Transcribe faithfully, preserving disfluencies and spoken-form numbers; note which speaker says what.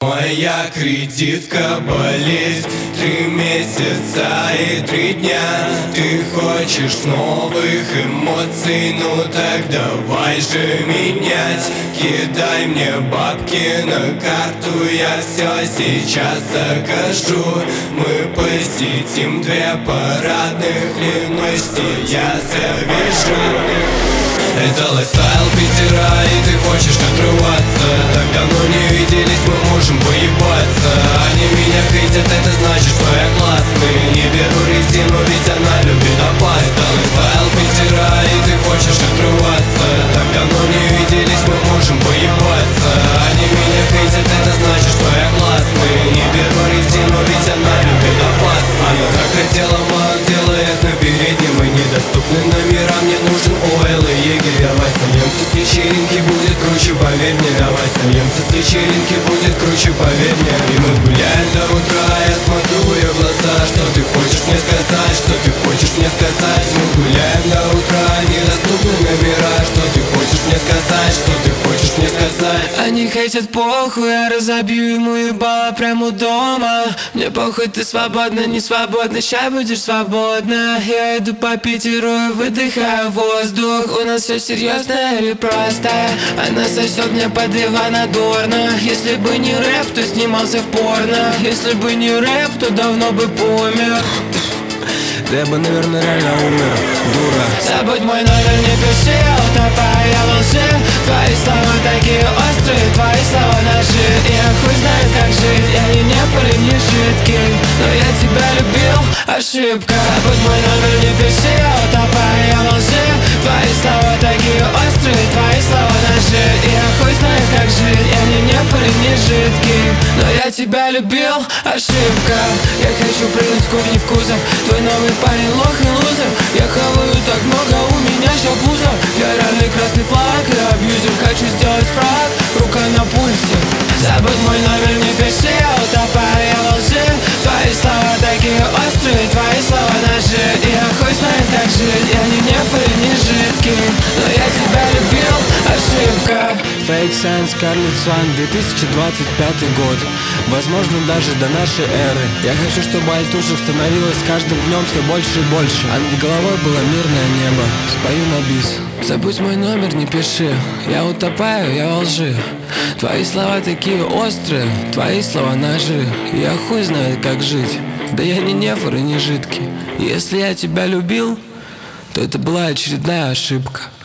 Speaker 1: Моя кредитка болит три месяца и три дня. Ты хочешь новых эмоций, ну так давай же менять. Кидай мне бабки на карту, я все сейчас закажу. Мы посетим две парадных, клянусь, что я завяжу. Это лайфстайл Питера, и ты хочешь отрываться. Так давно не виделись, мы можем поебаться. Они меня хейтят, это значит, что я классный. Не беру резину, ведь она любит опасть. Это лайфстайл Питера, и ты хочешь отрываться. Так давно не виделись, мы можем поебаться. Они меня хейтят, это значит, что я классный. Не беру резину, ведь она любит опасть. Она так хотела, мало делает на переднем. И недоступны номера, мне нужен ойл и егерь. Давай сольемся с вечеринки, будет круче, поверь мне. Давай сольемся с вечеринки, будет круче, поверь мне. И мы гуляем до утра, я смотрю в ее глаза. Что ты хочешь мне сказать, что ты хочешь мне сказать? Мы гуляем до утра, недоступны номера. Что ты хочешь мне сказать, что ты хочешь мне сказать?
Speaker 2: Они хейтят, похуй, я разобью ему ебало прямо у дома. Мне похуй, ты свободна, не свободна, ща будешь свободна. Я иду по Питеру и выдыхаю воздух. У нас все серьезно или просто? Она сосет мне под диван дурно. Если бы не рэп, то снимался в порно. Если бы не рэп, то давно бы помер.
Speaker 3: Да я бы, наверное, реально умер, дура.
Speaker 2: Забудь мой номер, не пиши, утопая во лжи. Твои слова такие острые, твои слова ножи. И я хуй знает, как жить, я не нефор и не жидкий. Но я тебя любил, ошибка. Забудь мой номер, не пиши, утопая во лжи. Твои слова такие острые, твои слова ножи. И я хуй знает, как жить, я не нефор и не жидкий. Но я тебя любил, ошибка. Я хочу прыгнуть в корни в кузов. Твой новый парень лох и лузер. Я хаваю так много, у меня ща пузо. Я реальный красный флаг, я абьюзер. Хочу сделать фраг, рука на пульсе. Забудь мой номер, не пиши, я утопаю во лжи. Твои слова такие острые, твои слова ножи. И я хуй знает, как жить, я не нефор и не жидкий. Но я тебя любил, ошибка.
Speaker 3: Fake Science, Scarlet Swan, две тысячи двадцать пятый год. Возможно, даже до нашей эры. Я хочу, чтобы альтушек становилось с каждым днем все больше и больше. А над головой было мирное небо. Спою на бис.
Speaker 2: Забудь мой номер, не пиши. Я утопаю, я во лжи. Твои слова такие острые, твои слова ножи. Я хуй знает, как жить. Да я не нефор и не жидкий. Если я тебя любил, то это была очередная ошибка.